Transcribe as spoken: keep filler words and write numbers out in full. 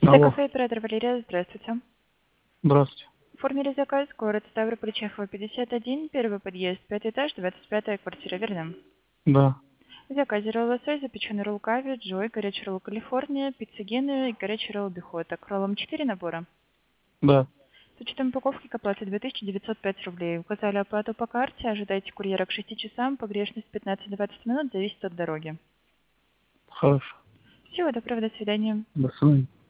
Алло, Т-кафе «Оператор Валерия», здравствуйте. здравствуйте. Оформили заказ, город Ставрополь, Чехова, пятьдесят один, первый подъезд, пятый этаж, двадцать пятая квартира, верно? Да, В заказе ролл лосось, запеченный ролл кави, Джой, горячий ролл Калифорния, пицца Гена и горячий ролл Бихота. К роллам четыре набора. да, С учетом упаковки к оплате две тысячи девятьсот пять рублей. Указали оплату по карте, ожидайте курьера к шести часам, погрешность пятнадцать-двадцать минут, зависит от дороги. хорошо. Всего доброго, до свидания. До свидания.